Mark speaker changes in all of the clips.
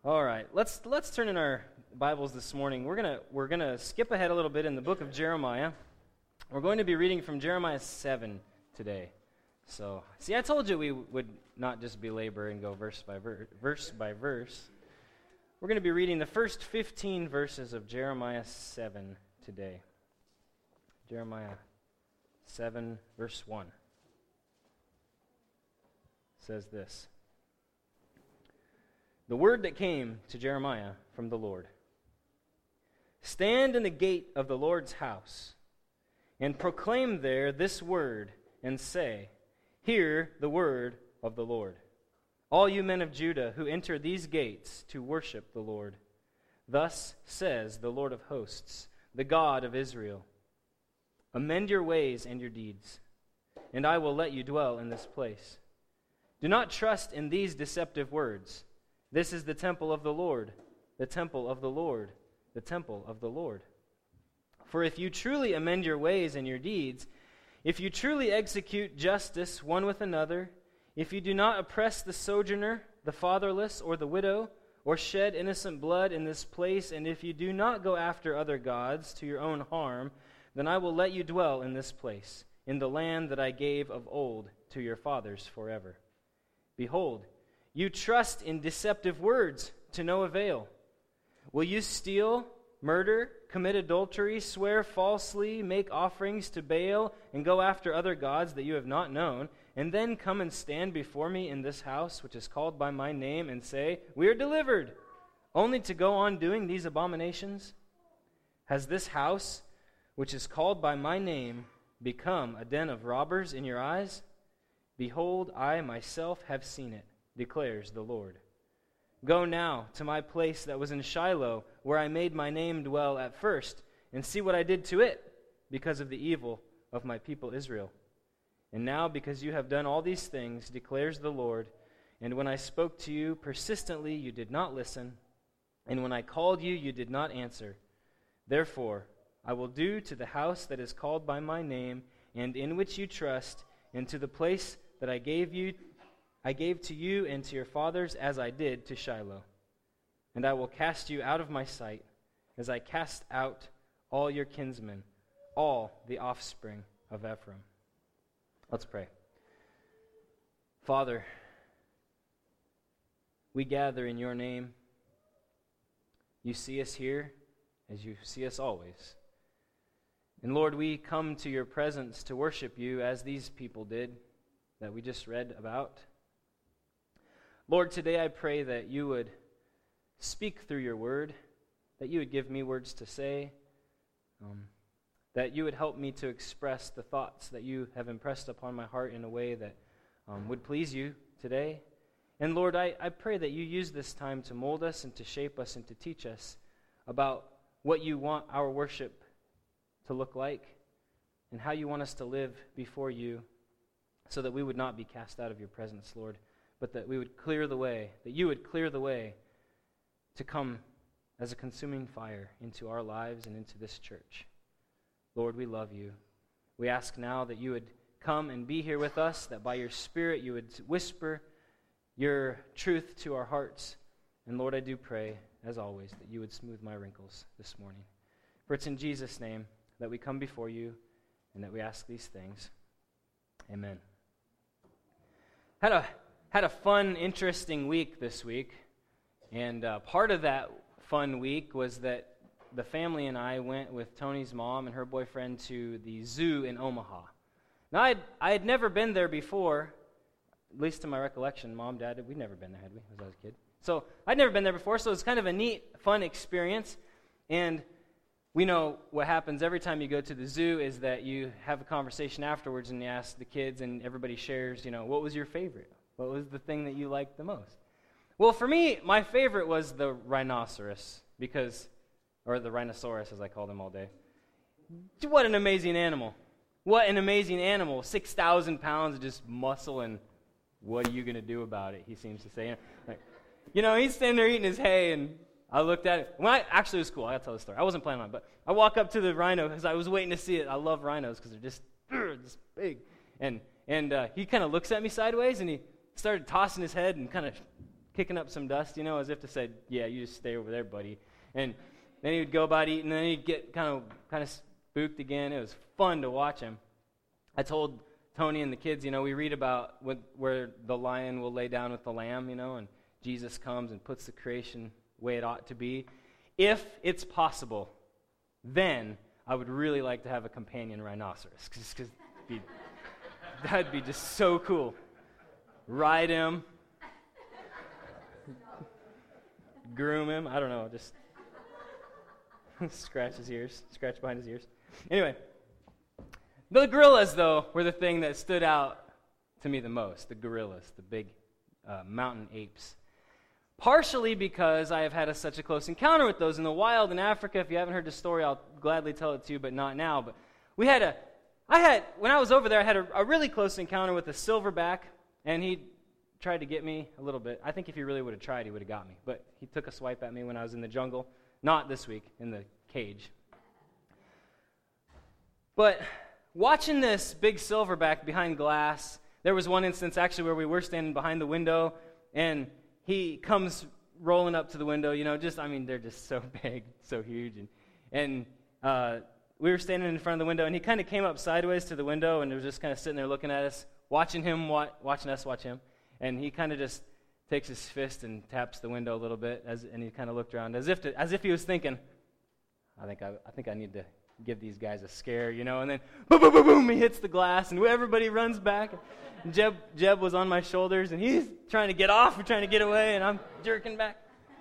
Speaker 1: All right, let's turn in our Bibles this morning. We're gonna skip ahead a little bit in the book of Jeremiah. We're going to be reading from Jeremiah 7 today. So, see, I told you we would not just belabor and go verse by verse. We're going to be reading the first 15 verses of Jeremiah 7 today. Jeremiah 7, verse 1 says this. The word that came to Jeremiah from the Lord. Stand in the gate of the Lord's house, and proclaim there this word, and say, Hear the word of the Lord. All you men of Judah who enter these gates to worship the Lord. Thus says the Lord of hosts, the God of Israel. Amend your ways and your deeds, and I will let you dwell in this place. Do not trust in these deceptive words. This is the temple of the Lord, the temple of the Lord, the temple of the Lord. For if you truly amend your ways and your deeds, if you truly execute justice one with another, if you do not oppress the sojourner, the fatherless, or the widow, or shed innocent blood in this place, and if you do not go after other gods to your own harm, then I will let you dwell in this place, in the land that I gave of old to your fathers forever. Behold, you trust in deceptive words to no avail. Will you steal, murder, commit adultery, swear falsely, make offerings to Baal, and go after other gods that you have not known, and then come and stand before me in this house which is called by my name, and say, We are delivered, only to go on doing these abominations? Has this house, which is called by my name, become a den of robbers in your eyes? Behold, I myself have seen it, declares the Lord. Go now to my place that was in Shiloh, where I made my name dwell at first, and see what I did to it, because of the evil of my people Israel. And now, because you have done all these things, declares the Lord, and when I spoke to you persistently, you did not listen, and when I called you, you did not answer. Therefore, I will do to the house that is called by my name, and in which you trust, and to the place that I gave to you and to your fathers as I did to Shiloh. And I will cast you out of my sight, as I cast out all your kinsmen, all the offspring of Ephraim. Let's pray. Father, we gather in your name. You see us here as you see us always. And Lord, we come to your presence to worship you as these people did that we just read about. Lord, today I pray that you would speak through your word, that you would give me words to say, that you would help me to express the thoughts that you have impressed upon my heart in a way that would please you today. And Lord, I pray that you use this time to mold us and to shape us and to teach us about what you want our worship to look like and how you want us to live before you so that we would not be cast out of your presence, Lord, but that we would clear the way, that you would clear the way to come as a consuming fire into our lives and into this church. Lord, we love you. We ask now that you would come and be here with us, that by your Spirit you would whisper your truth to our hearts. And Lord, I do pray, as always, that you would smooth my wrinkles this morning. For it's in Jesus' name that we come before you and that we ask these things. Amen. Had a fun, interesting week this week, and part of that fun week was that the family and I went with Tony's mom and her boyfriend to the zoo in Omaha. Now, I had never been there before, at least to my recollection. Mom, Dad, we'd never been there, had we, as I was a kid? So I'd never been there before, so it's kind of a neat, fun experience, and we know what happens every time you go to the zoo is that you have a conversation afterwards and you ask the kids and everybody shares, what was your favorite? What was the thing that you liked the most? Well, for me, my favorite was the rhinoceros, or the rhinoceros as I call them all day. What an amazing animal. What an amazing animal. 6,000 pounds of just muscle, and what are you going to do about it, he seems to say. He's standing there eating his hay, and I looked at it. Actually, it was cool. I got to tell the story. I wasn't planning on it, but I walk up to the rhino because I was waiting to see it. I love rhinos because they're just big. And he kind of looks at me sideways, and he started tossing his head and kind of kicking up some dust, as if to say, yeah, you just stay over there, buddy. And then he would go about eating, and then he'd get kind of spooked again. It was fun to watch him. I told Tony and the kids, we read about where the lion will lay down with the lamb, and Jesus comes and puts the creation way it ought to be. If it's possible, then I would really like to have a companion rhinoceros, because that'd be just so cool. Ride him, groom him, I don't know, just scratch behind his ears. Anyway, the gorillas, though, were the thing that stood out to me the most, the gorillas, the big mountain apes. Partially because I have had such a close encounter with those in the wild in Africa. If you haven't heard the story, I'll gladly tell it to you, but not now. But when I was over there, I had a really close encounter with a silverback, and he tried to get me a little bit. I think if he really would have tried, he would have got me. But he took a swipe at me when I was in the jungle. Not this week, in the cage. But watching this big silverback behind glass, there was one instance actually where we were standing behind the window, and he comes rolling up to the window, they're just so big, so huge. And we were standing in front of the window, and he kind of came up sideways to the window, and was just kind of sitting there looking at us, watching us watch him. And he kind of just takes his fist and taps the window a little bit, and he kind of looked around as if he was thinking, I think I need to give these guys a scare, and then boom, boom, boom, boom, he hits the glass, and everybody runs back. And Jeb was on my shoulders, and he's trying to get off, trying to get away, and I'm jerking back.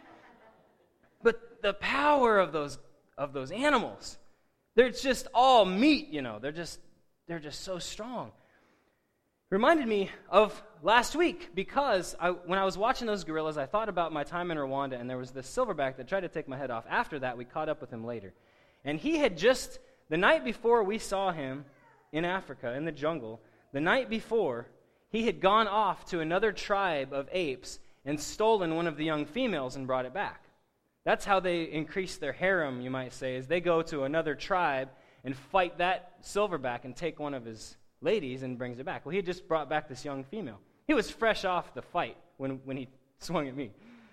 Speaker 1: But the power of those animals, they're just all meat, they're just so strong. Reminded me of last week, because when I was watching those gorillas, I thought about my time in Rwanda, and there was this silverback that tried to take my head off. After that, we caught up with him later. And he had the night before we saw him in Africa, in the jungle, the night before, he had gone off to another tribe of apes and stolen one of the young females and brought it back. That's how they increase their harem, you might say, is they go to another tribe and fight that silverback and take one of his ladies and brings it back. Well, he had just brought back this young female. He was fresh off the fight when he swung at me.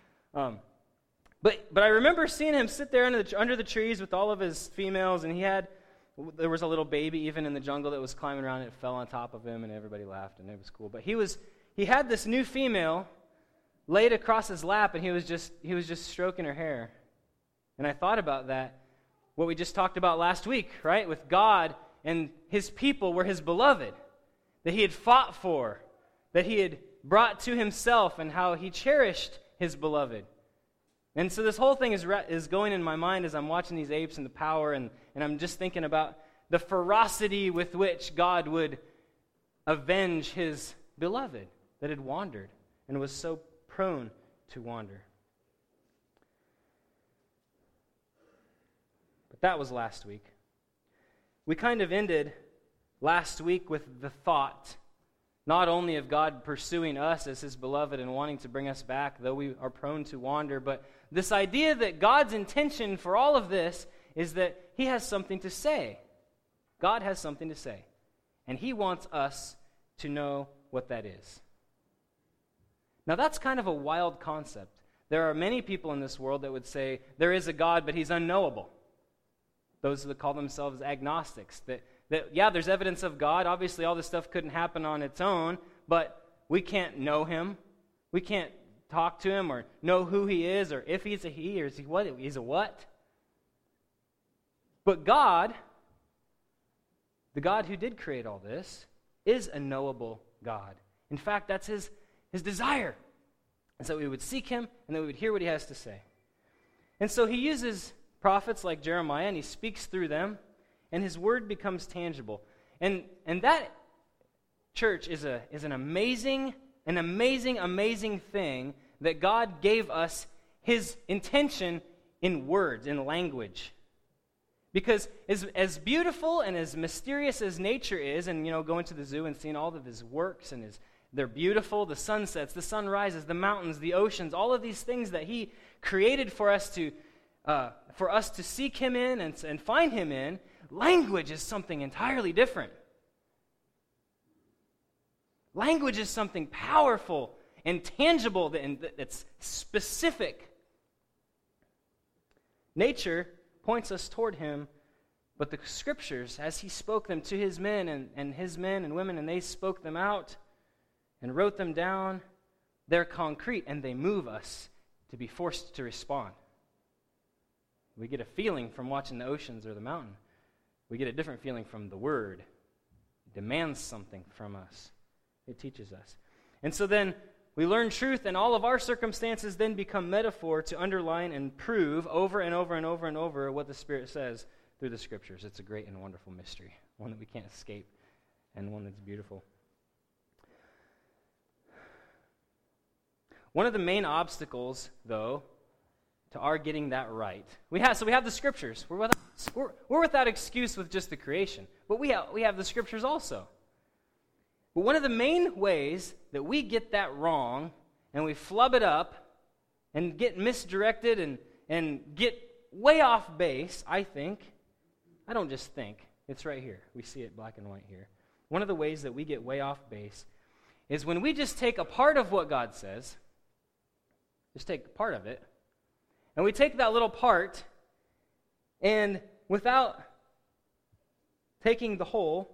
Speaker 1: But I remember seeing him sit there under the trees with all of his females, and there was a little baby even in the jungle that was climbing around, and it fell on top of him, and everybody laughed, and it was cool. But he had this new female laid across his lap, and he was just stroking her hair. And I thought about that, what we just talked about last week, right? With God and his people were his beloved, that he had fought for, that he had brought to himself, and how he cherished his beloved. And so this whole thing is going in my mind as I'm watching these apes and the power, and I'm just thinking about the ferocity with which God would avenge his beloved that had wandered and was so prone to wander. But that was last week. We kind of ended last week with the thought, not only of God pursuing us as his beloved and wanting to bring us back, though we are prone to wander, but this idea that God's intention for all of this is that he has something to say. God has something to say. And he wants us to know what that is. Now that's kind of a wild concept. There are many people in this world that would say there is a God, but he's unknowable. Those that call themselves agnostics. That there's evidence of God. Obviously, all this stuff couldn't happen on its own, but we can't know him. We can't talk to him or know who he is, or if he's a he or is he what? He's a what? But God, the God who did create all this, is a knowable God. In fact, that's his desire. And so we would seek him, and that we would hear what he has to say. And so he uses prophets like Jeremiah, and he speaks through them, and his word becomes tangible. And that, church, is an amazing thing that God gave us his intention in words, in language. Because as beautiful and as mysterious as nature is, and going to the zoo and seeing all of his works, and they're beautiful, the sunsets, the sunrises, the mountains, the oceans, all of these things that he created for us to seek him in and find him in, language is something entirely different. Language is something powerful and tangible, that's specific. Nature points us toward him, but the Scriptures, as he spoke them to his men and his men and women, and they spoke them out and wrote them down, they're concrete, and they move us to be forced to respond. We get a feeling from watching the oceans or the mountain. We get a different feeling from the Word. It demands something from us. It teaches us. And so then we learn truth, and all of our circumstances then become metaphor to underline and prove over and over and over and over what the Spirit says through the Scriptures. It's a great and wonderful mystery, one that we can't escape, and one that's beautiful. One of the main obstacles, though, to our getting that right, we have the Scriptures. We're without excuse with just the creation, but we have the Scriptures also. But one of the main ways that we get that wrong, and we flub it up, and get misdirected, and get way off base, I don't just think, it's right here. We see it black and white here. One of the ways that we get way off base is when we just take a part of what God says, just take part of it, and we take that little part, and without taking the whole,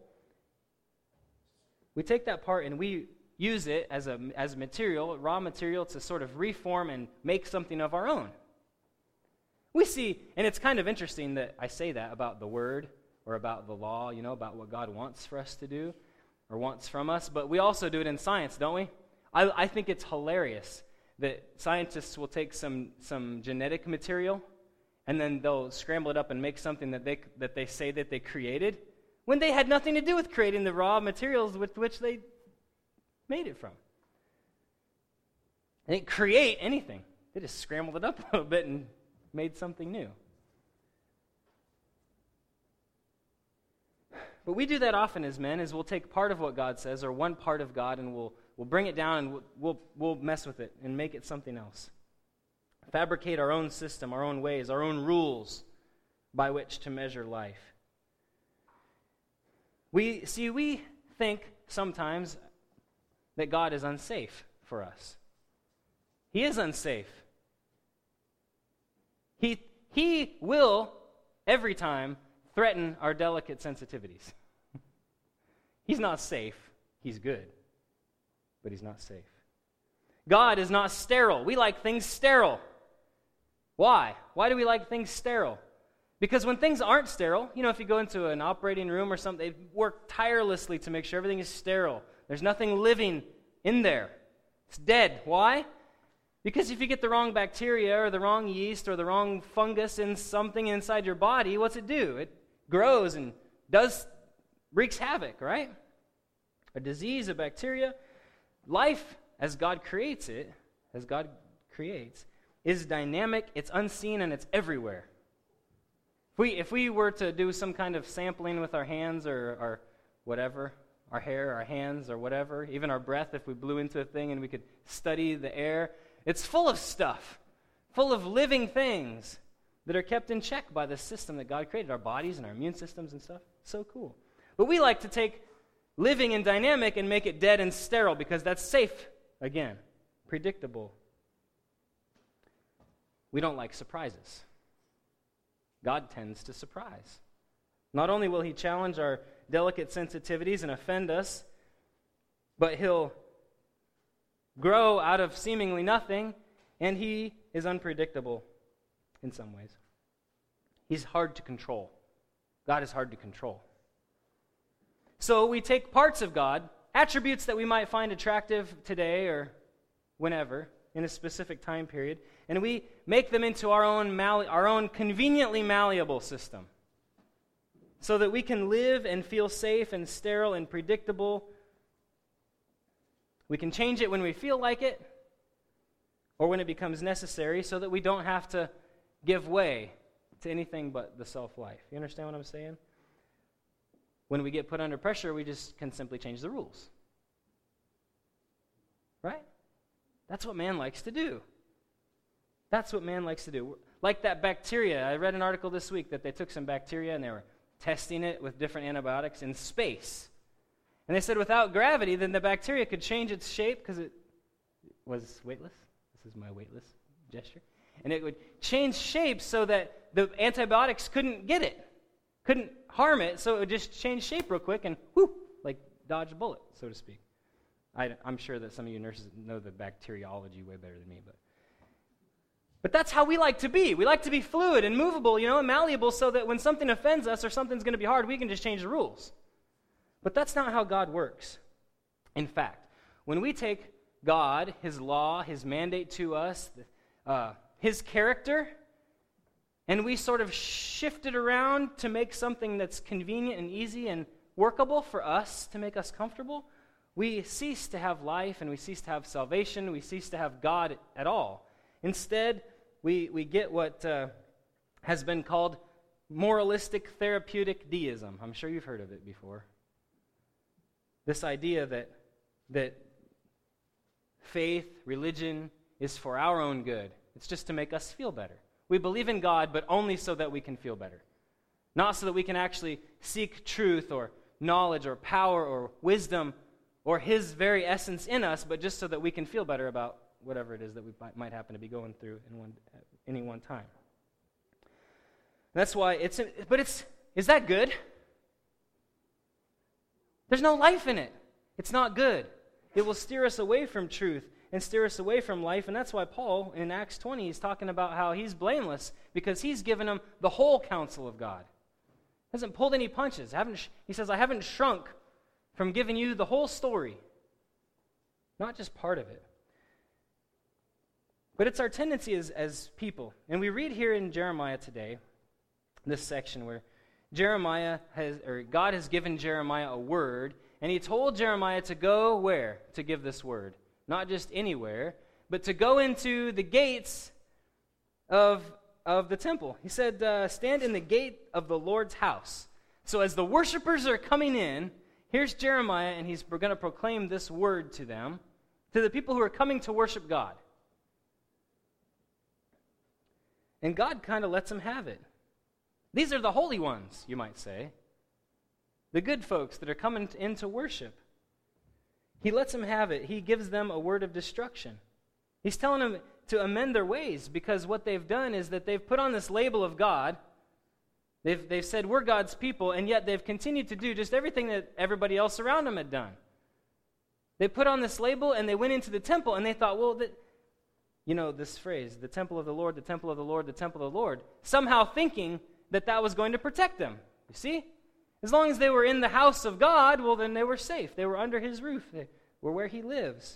Speaker 1: we take that part and we use it as a material, raw material, to sort of reform and make something of our own. We see, and it's kind of interesting that I say that about the Word or about the law, about what God wants for us to do or wants from us, but we also do it in science, don't we? I think it's hilarious that scientists will take some genetic material and then they'll scramble it up and make something that they say that they created when they had nothing to do with creating the raw materials with which they made it from. They didn't create anything. They just scrambled it up a little bit and made something new. But we do that often as men, is we'll take part of what God says, or one part of God, and we'll bring it down and we'll mess with it and make it something else. Fabricate our own system, our own ways, our own rules by which to measure life. We think sometimes that God is unsafe for us. He is unsafe. He will, every time, threaten our delicate sensitivities. He's not safe. He's good. But he's not safe. God is not sterile. We like things sterile. Why? Why do we like things sterile? Because when things aren't sterile, if you go into an operating room or something, they work tirelessly to make sure everything is sterile. There's nothing living in there. It's dead. Why? Because if you get the wrong bacteria or the wrong yeast or the wrong fungus in something inside your body, what's it do? It grows and wreaks havoc, right? A disease, a bacteria. Life, as God creates it, is dynamic, it's unseen, and it's everywhere. If we were to do some kind of sampling with our hands or whatever, our hair, our hands, or whatever, even our breath, if we blew into a thing and we could study the air, it's full of stuff, full of living things that are kept in check by the system that God created, our bodies and our immune systems and stuff. So cool. But we like to take living and dynamic and make it dead and sterile because that's safe, again, predictable. We don't like surprises. God tends to surprise. Not only will he challenge our delicate sensitivities and offend us, but he'll grow out of seemingly nothing, and he is unpredictable in some ways. He's hard to control. God is hard to control. So we take parts of God, attributes that we might find attractive today or whenever, in a specific time period, and we make them into our own conveniently malleable system so that we can live and feel safe and sterile and predictable. We can change it when we feel like it or when it becomes necessary so that we don't have to give way to anything but the self-life. You understand what I'm saying? When we get put under pressure, we just can simply change the rules. Right? That's what man likes to do. That's what man likes to do. Like that bacteria. I read an article this week that they took some bacteria and they were testing it with different antibiotics in space. And they said without gravity, then the bacteria could change its shape because was weightless. This is my weightless gesture. And it would change shape so that the antibiotics couldn't get it, couldn't harm it, so it would just change shape real quick and whoop, like dodge a bullet, so to speak. I'm sure that some of you nurses know the bacteriology way better than me, but that's how we like to be. We like to be fluid and movable, and malleable, so that when something offends us or something's going to be hard, we can just change the rules. But that's not how God works. In fact, when we take God, His law, His mandate to us, His character, and we sort of shift it around to make something that's convenient and easy and workable for us, to make us comfortable, we cease to have life and we cease to have salvation. We cease to have God at all. Instead, we get what has been called moralistic therapeutic deism. I'm sure you've heard of it before. This idea that faith, religion, is for our own good. It's just to make us feel better. We believe in God, but only so that we can feel better. Not so that we can actually seek truth or knowledge or power or wisdom or His very essence in us, but just so that we can feel better about whatever it is that we might happen to be going through at any one time. That's why is that good? There's no life in it. It's not good. It will steer us away from truth and steer us away from life, and that's why Paul, in Acts 20, is talking about how he's blameless, because he's given them the whole counsel of God. Hasn't pulled any punches. He says, I haven't shrunk from giving you the whole story, not just part of it. But it's our tendency as people, and we read here in Jeremiah today, this section where God has given Jeremiah a word, and He told Jeremiah to go where to give this word? Not just anywhere, but to go into the gates of the temple. He said, stand in the gate of the Lord's house. So as the worshipers are coming in, here's Jeremiah, and he's going to proclaim this word to them, to the people who are coming to worship God. And God kind of lets them have it. These are the holy ones, you might say. The good folks that are coming in to worship. He lets them have it. He gives them a word of destruction. He's telling them to amend their ways, because what they've done is that they've put on this label of God. They've said, we're God's people, and yet they've continued to do just everything that everybody else around them had done. They put on this label, and they went into the temple, and they thought, well, this phrase, the temple of the Lord, the temple of the Lord, the temple of the Lord, somehow thinking that was going to protect them. You see? As long as they were in the house of God, well, then they were safe. They were under His roof. They were where He lives.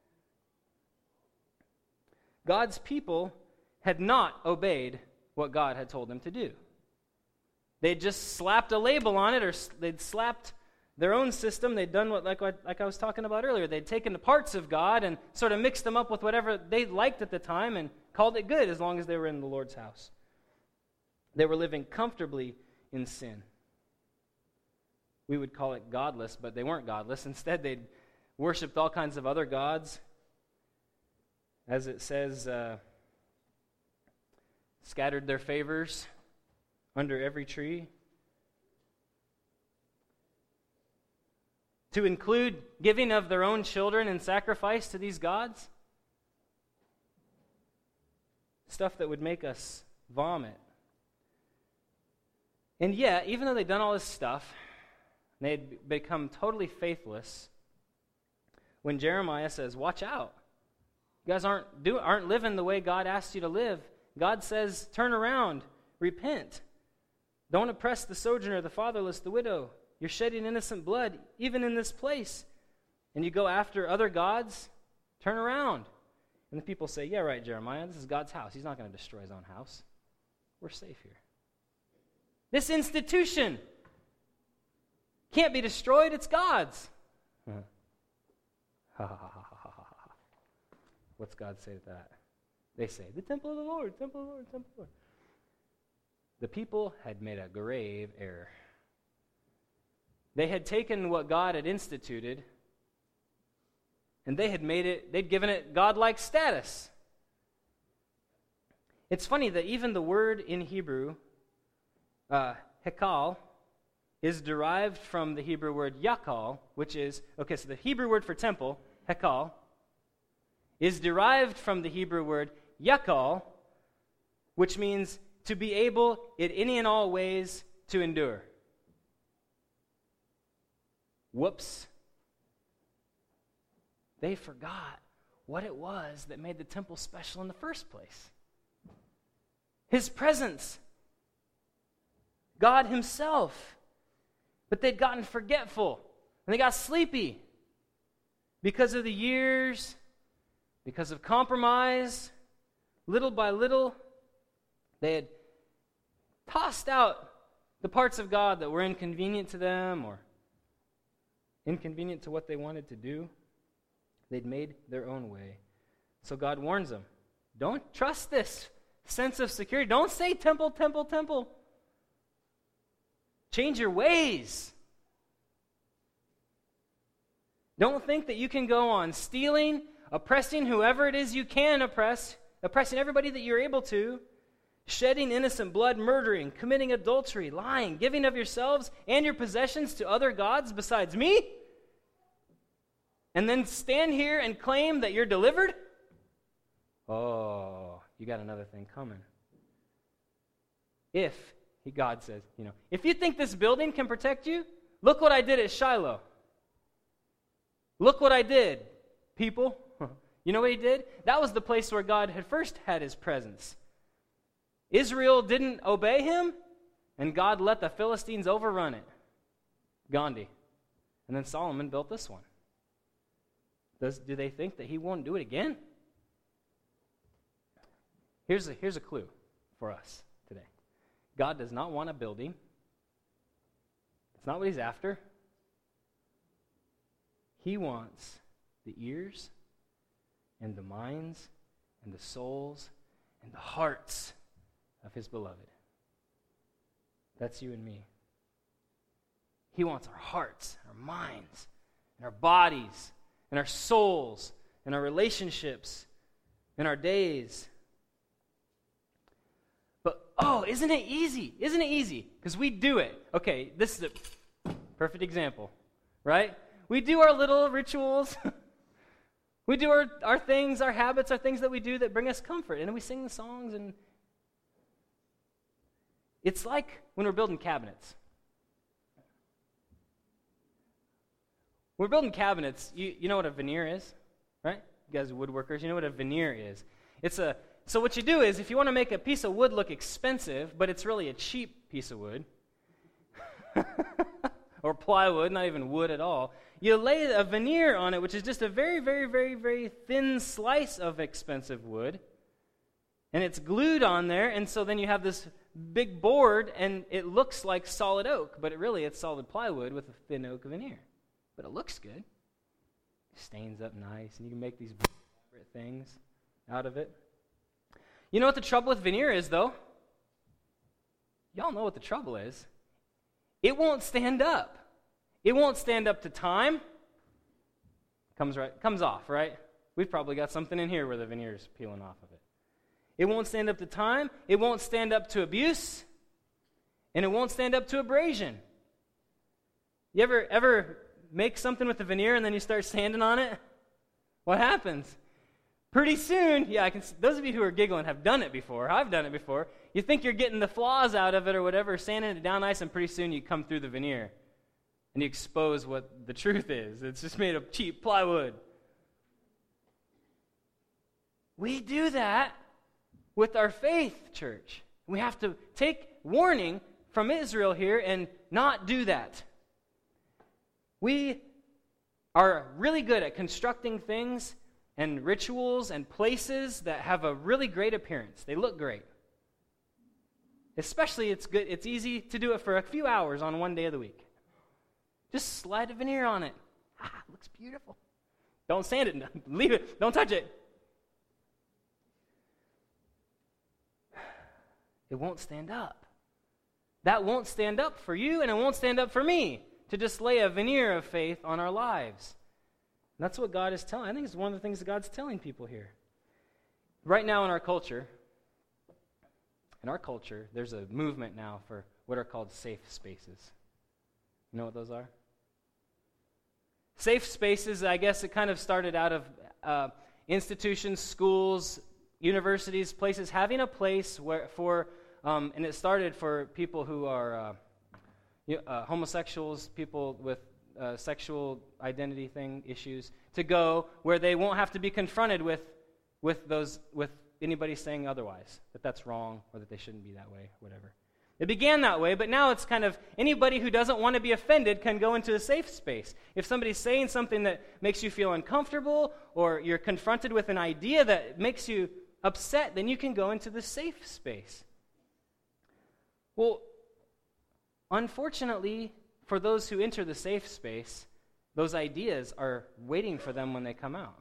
Speaker 1: God's people had not obeyed what God had told them to do. They'd just slapped a label on it, or they'd slapped their own system. They'd done like I was talking about earlier. They'd taken the parts of God and sort of mixed them up with whatever they liked at the time and called it good as long as they were in the Lord's house. They were living comfortably in sin. We would call it godless, but they weren't godless. Instead, they'd worshipped all kinds of other gods. As it says, scattered their favors under every tree. To include giving of their own children in sacrifice to these gods. Stuff that would make us vomit. And yet, even though they'd done all this stuff, they had become totally faithless, when Jeremiah says, watch out. You guys aren't living the way God asked you to live. God says, turn around, repent. Don't oppress the sojourner, the fatherless, the widow. You're shedding innocent blood, even in this place. And you go after other gods, turn around. And the people say, yeah, right, Jeremiah, this is God's house. He's not going to destroy His own house. We're safe here. This institution can't be destroyed, it's God's. What's God say to that? They say, the temple of the Lord, temple of the Lord, temple of the Lord. The people had made a grave error. They had taken what God had instituted, and they'd given it godlike status. It's funny that even the word in Hebrew, hekal, is derived from the Hebrew word yakal, which is, so the Hebrew word for temple, hekal, is derived from the Hebrew word yakal, which means to be able in any and all ways to endure. Whoops. They forgot what it was that made the temple special in the first place. His presence. God himself. But they'd gotten forgetful, and they got sleepy because of the years, because of compromise. Little by little, they had tossed out the parts of God that were inconvenient to them or inconvenient to what they wanted to do. They'd made their own way. So God warns them, don't trust this sense of security. Don't say temple, temple, temple. Change your ways. Don't think that you can go on stealing, oppressing whoever it is you can oppress, oppressing everybody that you're able to, shedding innocent blood, murdering, committing adultery, lying, giving of yourselves and your possessions to other gods besides me, and then stand here and claim that you're delivered? Oh, you got another thing coming. God says, if you think this building can protect you, look what I did at Shiloh. Look what I did, people. You know what he did? That was the place where God had first had his presence. Israel didn't obey him, and God let the Philistines overrun it. Gandhi. And then Solomon built this one. Do they think that he won't do it again? Here's a clue for us today. God does not want a building. It's not what he's after. He wants the ears and the minds and the souls and the hearts of his beloved. That's you and me. He wants our hearts, our minds, and our bodies, and our souls, and our relationships, and our days. But, isn't it easy? Isn't it easy? Because we do it. Okay, this is a perfect example, right? We do our little rituals. We do our things, our habits, our things that we do that bring us comfort. And then we sing the songs. And it's like when we're building cabinets. When we're building cabinets, you know what a veneer is, right? You guys are woodworkers, you know what a veneer is. So what you do is, if you want to make a piece of wood look expensive, but it's really a cheap piece of wood, or plywood, not even wood at all, you lay a veneer on it, which is just a very, very, very, very thin slice of expensive wood, and it's glued on there, and so then you have this big board, and it looks like solid oak, but it's solid plywood with a thin oak veneer. But it looks good. It stains up nice, and you can make these things out of it. You know what the trouble with veneer is, though? Y'all know what the trouble is. It won't stand up. It won't stand up to time. Comes off, right? We've probably got something in here where the veneer's peeling off of it. It won't stand up to time. It won't stand up to abuse. And it won't stand up to abrasion. You ever make something with a veneer and then you start sanding on it? What happens? Pretty soon, those of you who are giggling have done it before. I've done it before. You think you're getting the flaws out of it or whatever, sanding it down nice, and pretty soon you come through the veneer and you expose what the truth is. It's just made of cheap plywood. We do that with our faith, church. We have to take warning from Israel here and not do that. We are really good at constructing things and rituals and places that have a really great appearance. They look great. Especially it's easy to do it for a few hours on one day of the week. Just slide a veneer on it. It looks beautiful. Don't sand it. Leave it. Don't touch it. It won't stand up. That won't stand up for you, and it won't stand up for me to just lay a veneer of faith on our lives. And that's what God is telling. I think it's one of the things that God's telling people here. Right now in our culture, there's a movement now for what are called safe spaces. You know what those are? Safe spaces, I guess it kind of started out of, institutions, schools, universities, places, having a place where and it started for people who are homosexuals, people with sexual identity issues, to go where they won't have to be confronted with anybody saying otherwise, that that's wrong or that they shouldn't be that way, whatever. It began that way, but now it's kind of anybody who doesn't want to be offended can go into a safe space. If somebody's saying something that makes you feel uncomfortable or you're confronted with an idea that makes you upset, then you can go into the safe space. Well, unfortunately, for those who enter the safe space, those ideas are waiting for them when they come out.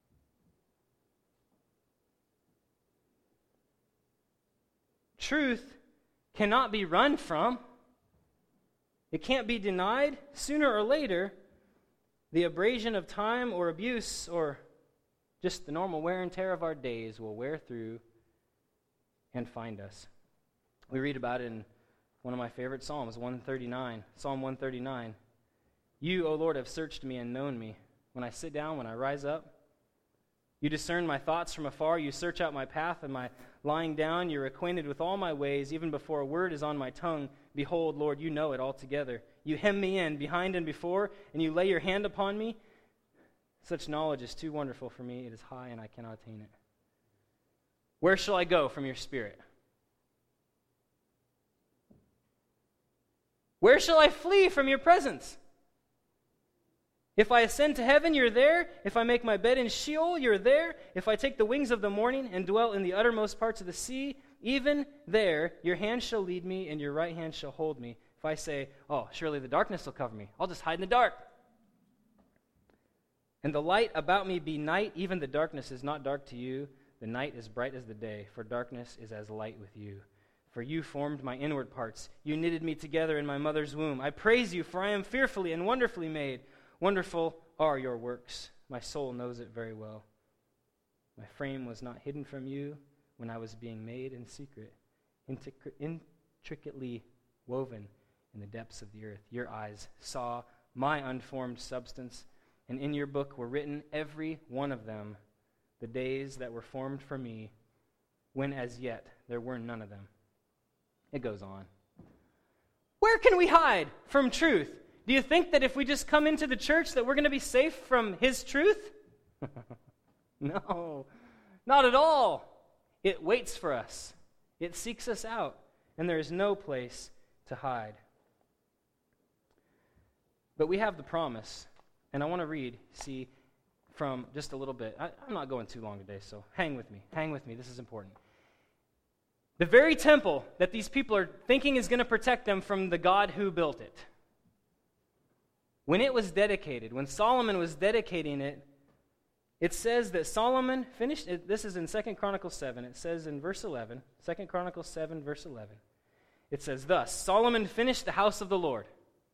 Speaker 1: Truth cannot be run from. It can't be denied. Sooner or later, the abrasion of time or abuse or just the normal wear and tear of our days will wear through and find us. We read about it in one of my favorite Psalms, 139, Psalm 139. You, O Lord, have searched me and known me. When I sit down, when I rise up, you discern my thoughts from afar. You search out my path and my lying down. You're acquainted with all my ways. Even before a word is on my tongue, behold, Lord, you know it altogether. You hem me in, behind and before, and you lay your hand upon me. Such knowledge is too wonderful for me. It is high, and I cannot attain it. Where shall I go from your spirit? Where shall I flee from your presence? If I ascend to heaven, you're there. If I make my bed in Sheol, you're there. If I take the wings of the morning and dwell in the uttermost parts of the sea, even there your hand shall lead me and your right hand shall hold me. If I say, oh, surely the darkness will cover me, I'll just hide in the dark. And the light about me be night, even the darkness is not dark to you. The night is bright as the day, for darkness is as light with you. For you formed my inward parts. You knitted me together in my mother's womb. I praise you, for I am fearfully and wonderfully made. Wonderful are your works. My soul knows it very well. My frame was not hidden from you when I was being made in secret, intricately woven in the depths of the earth. Your eyes saw my unformed substance, and in your book were written, every one of them, the days that were formed for me, when as yet there were none of them. It goes on. Where can we hide from truth? Do you think that if we just come into the church that we're going to be safe from his truth? No, not at all. It waits for us. It seeks us out, and there is no place to hide. But we have the promise, and I want to read, from just a little bit. I'm not going too long today, so hang with me. Hang with me. This is important. The very temple that these people are thinking is going to protect them from the God who built it. When it was dedicated, when Solomon was dedicating it, it says that Solomon finished, this is in 2 Chronicles 7, it says in verse 11, 2 Chronicles 7, verse 11, it says, thus, Solomon finished the house of the Lord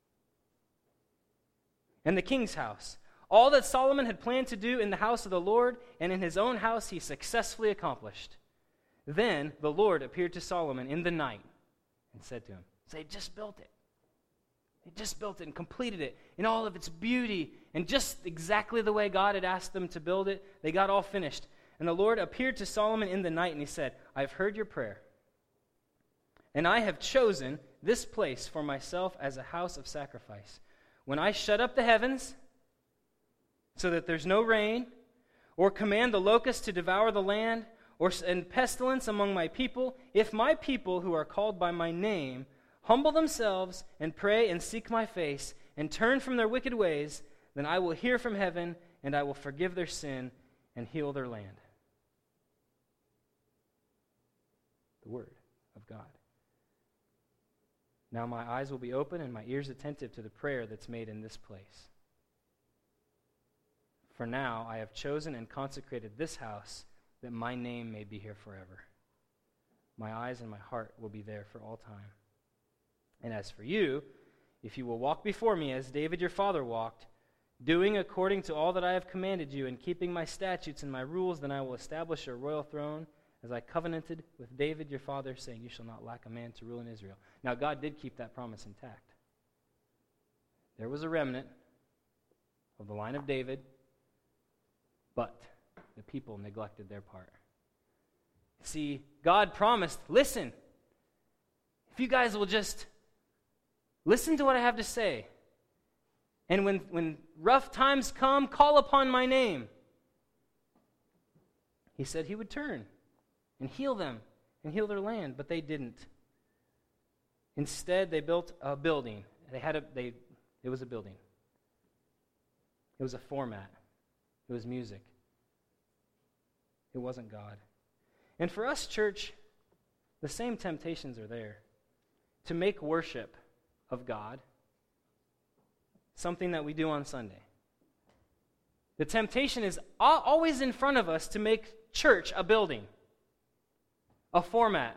Speaker 1: and the king's house. All that Solomon had planned to do in the house of the Lord and in his own house he successfully accomplished. Then the Lord appeared to Solomon in the night and said to him, they just built it. They just built it and completed it in all of its beauty and just exactly the way God had asked them to build it. They got all finished. And the Lord appeared to Solomon in the night and he said, I've heard your prayer, and I have chosen this place for myself as a house of sacrifice. When I shut up the heavens so that there's no rain, or command the locusts to devour the land, or send pestilence among my people, if my people who are called by my name humble themselves and pray and seek my face and turn from their wicked ways, then I will hear from heaven and I will forgive their sin and heal their land. The word of God. Now my eyes will be open and my ears attentive to the prayer that's made in this place. For now I have chosen and consecrated this house that my name may be here forever. My eyes and my heart will be there for all time. And as for you, if you will walk before me as David your father walked, doing according to all that I have commanded you and keeping my statutes and my rules, then I will establish your royal throne as I covenanted with David your father, saying, you shall not lack a man to rule in Israel. Now God did keep that promise intact. There was a remnant of the line of David, but the people neglected their part. See, God promised, listen, if you guys will just listen to what I have to say, and when rough times come, call upon my name. He said he would turn and heal them and heal their land, but they didn't. Instead, they built a building. It was a building. It was a format. It was music. It wasn't God. And for us, church, the same temptations are there. To make worship of God something that we do on Sunday. The temptation is always in front of us to make church a building, a format.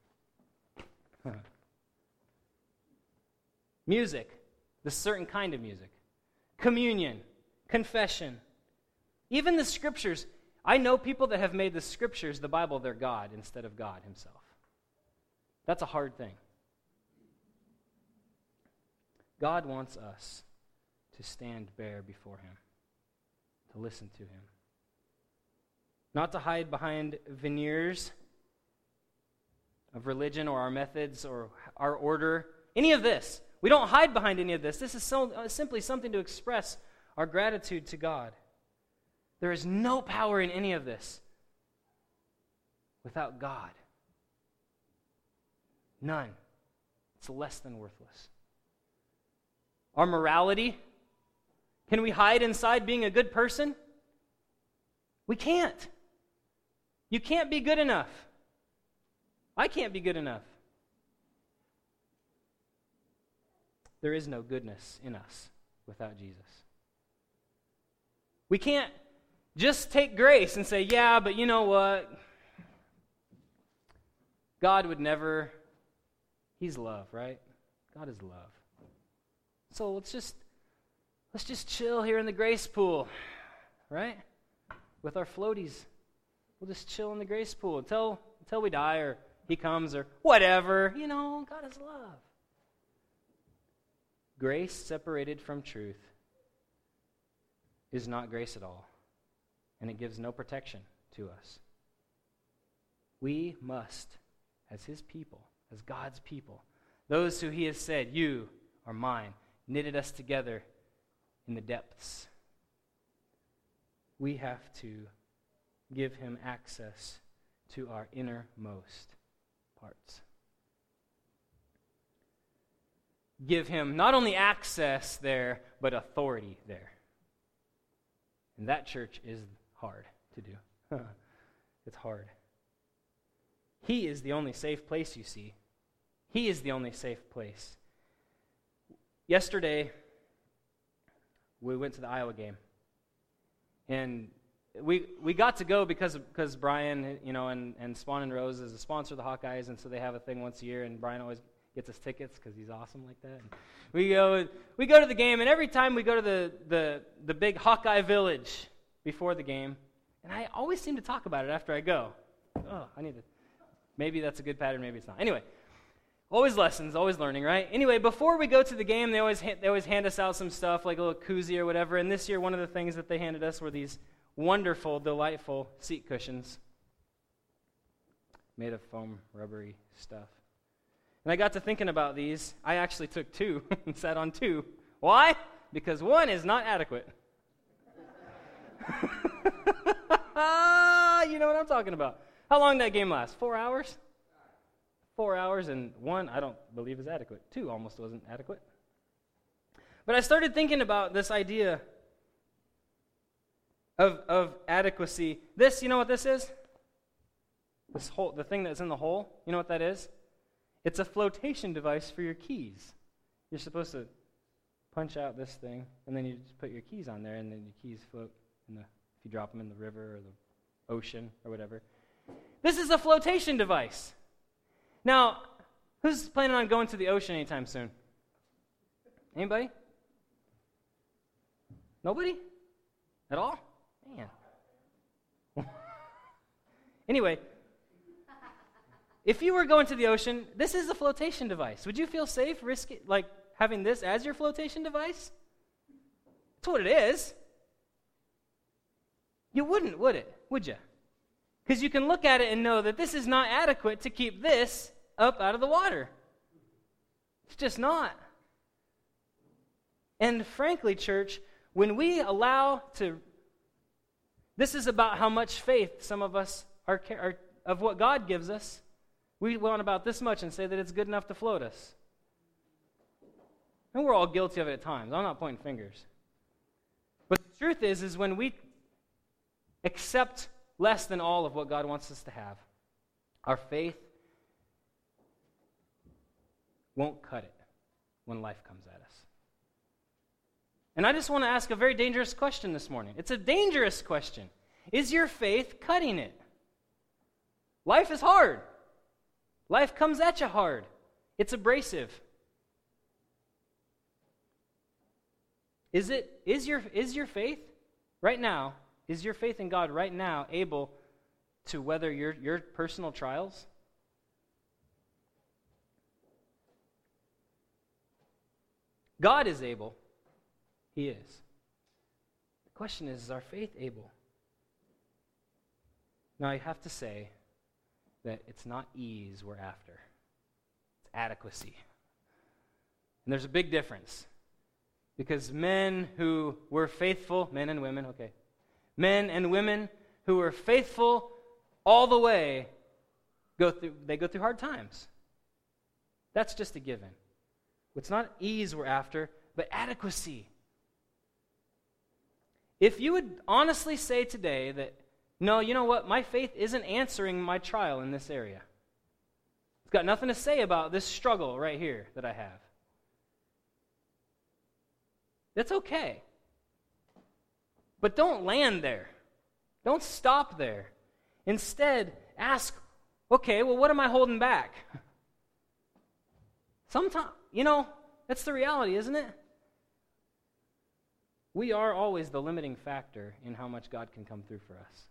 Speaker 1: Music, the certain kind of music. Communion, confession. Even the scriptures. I know people that have made the scriptures, the Bible, their God instead of God himself. That's a hard thing. God wants us to stand bare before him, to listen to him. Not to hide behind veneers of religion or our methods or our order. Any of this. We don't hide behind any of this. This is simply something to express our gratitude to God. There is no power in any of this without God. None. It's less than worthless. Our morality, can we hide inside being a good person? We can't. You can't be good enough. I can't be good enough. There is no goodness in us without Jesus. We can't just take grace and say, yeah, but you know what? God would never, he's love, right? God is love. So let's just chill here in the grace pool, right? With our floaties. We'll just chill in the grace pool until we die or he comes or whatever. You know, God is love. Grace separated from truth is not grace at all, and it gives no protection to us. We must, as his people, as God's people, those who he has said, you are mine, knitted us together in the depths. We have to give him access to our innermost parts. Give him not only access there, but authority there. And that, church, is hard to do. It's hard. He is the only safe place, you see. He is the only safe place. Yesterday, we went to the Iowa game. And we got to go because Brian, and Spawn and Rose is a sponsor of the Hawkeyes, and so they have a thing once a year, and Brian always gets us tickets because he's awesome like that. And we go to the game, and every time we go to the big Hawkeye Village before the game, and I always seem to talk about it after I go. Oh, maybe that's a good pattern, maybe it's not. Anyway, always lessons, always learning, right? Anyway, before we go to the game, they always hand us out some stuff, like a little koozie or whatever, and this year one of the things that they handed us were these wonderful, delightful seat cushions made of foam, rubbery stuff. And I got to thinking about these. I actually took two and sat on two. Why? Because one is not adequate. You know what I'm talking about. How long did that game last? 4 hours? 4 hours, and one I don't believe is adequate. Two almost wasn't adequate. But I started thinking about this idea of adequacy. This, you know what this is? The thing that's in the hole, you know what that is? It's a flotation device for your keys. You're supposed to punch out this thing, and then you just put your keys on there, and then your keys float if you drop them in the river or the ocean or whatever. This is a flotation device. Now, who's planning on going to the ocean anytime soon? Anybody? Nobody? At all? Man. Anyway, if you were going to the ocean, this is a flotation device. Would you feel safe having this as your flotation device? That's what it is. You wouldn't, would it? would you? Because you can look at it and know that this is not adequate to keep this up out of the water. It's just not. And frankly, church, when we allow to, this is about how much faith some of us are of what God gives us. We want about this much and say that it's good enough to float us. And we're all guilty of it at times. I'm not pointing fingers. But the truth is when we accept less than all of what God wants us to have, our faith won't cut it when life comes at us. And I just want to ask a very dangerous question this morning. It's a dangerous question. Is your faith cutting it? Life is hard. Life comes at you hard. It's abrasive. Is your faith right now, is your faith in God right now able to weather your personal trials? God is able. He is. The question is our faith able? Now, I have to say that it's not ease we're after. It's adequacy. And there's a big difference. Because men who were faithful, men and women, okay. Men and women who were faithful all the way, go through hard times. That's just a given. It's not ease we're after, but adequacy. If you would honestly say today that, no, you know what, my faith isn't answering my trial in this area. It's got nothing to say about this struggle right here that I have. That's okay. But don't land there. Don't stop there. Instead, ask, okay, well, what am I holding back? Sometimes, that's the reality, isn't it? We are always the limiting factor in how much God can come through for us.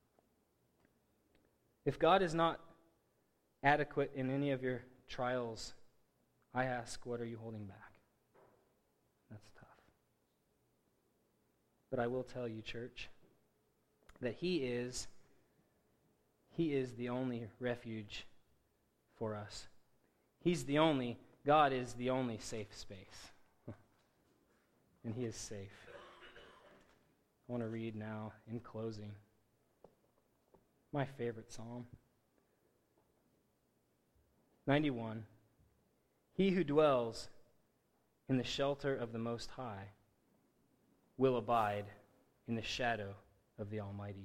Speaker 1: If God is not adequate in any of your trials, I ask, what are you holding back? That's tough. But I will tell you, church, that He is the only refuge for us. God is the only safe space. And He is safe. I want to read now, in closing, my favorite psalm. 91. He who dwells in the shelter of the Most High will abide in the shadow of the Almighty.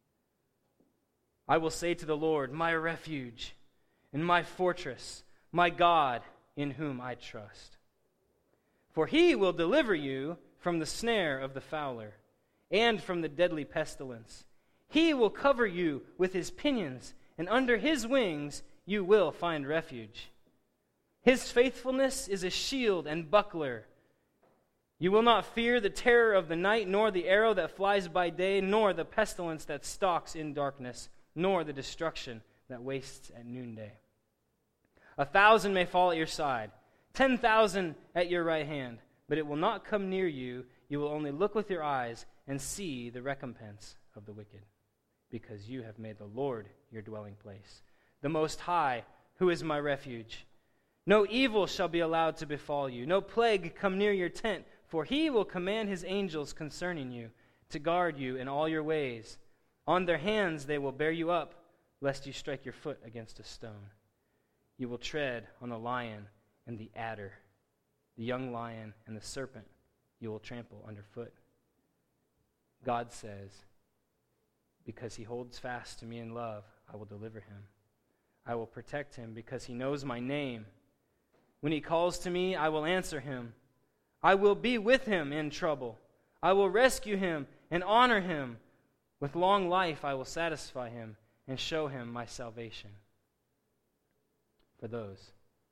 Speaker 1: I will say to the Lord, my refuge and my fortress, my God in whom I trust. For He will deliver you from the snare of the fowler and from the deadly pestilence. He will cover you with His pinions, and under His wings you will find refuge. His faithfulness is a shield and buckler. You will not fear the terror of the night, nor the arrow that flies by day, nor the pestilence that stalks in darkness, nor the destruction that wastes at noonday. 1,000 may fall at your side, 10,000 at your right hand, but it will not come near you. You will only look with your eyes and see the recompense of the wicked, because you have made the Lord your dwelling place, the Most High, who is my refuge. No evil shall be allowed to befall you, no plague come near your tent, for He will command His angels concerning you to guard you in all your ways. On their hands they will bear you up, lest you strike your foot against a stone. You will tread on the lion and the adder, the young lion and the serpent you will trample underfoot. God says, because He holds fast to me in love, I will deliver him. I will protect him because he knows my name. When he calls to me, I will answer him. I will be with him in trouble. I will rescue him and honor him. With long life I will satisfy him and show him my salvation. For those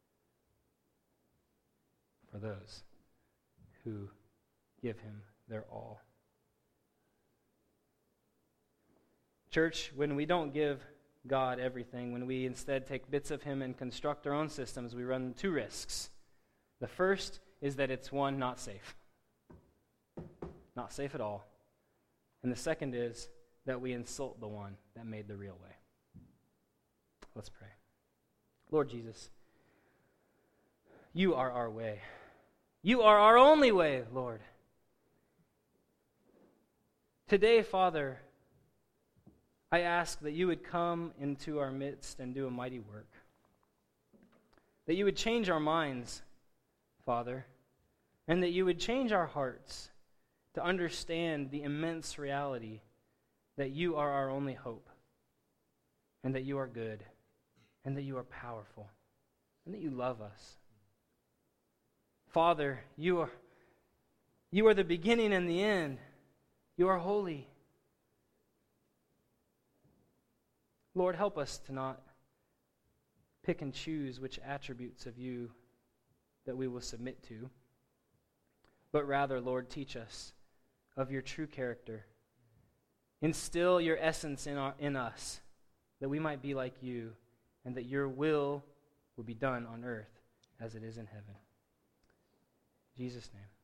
Speaker 1: who give him their all. Church, when we don't give God everything, when we instead take bits of him and construct our own systems, we run two risks. The first is that it's one, not safe. Not safe at all. And the second is that we insult the one that made the real way. Let's pray. Lord Jesus, you are our way. You are our only way, Lord. Today, Father, I ask that you would come into our midst and do a mighty work. That you would change our minds, Father, and that you would change our hearts to understand the immense reality that you are our only hope, and that you are good, and that you are powerful, and that you love us. Father, you are the beginning and the end. You are holy. Lord, help us to not pick and choose which attributes of you that we will submit to, but rather, Lord, teach us of your true character. Instill your essence in us, that we might be like you, and that your will be done on earth as it is in heaven. In Jesus' name.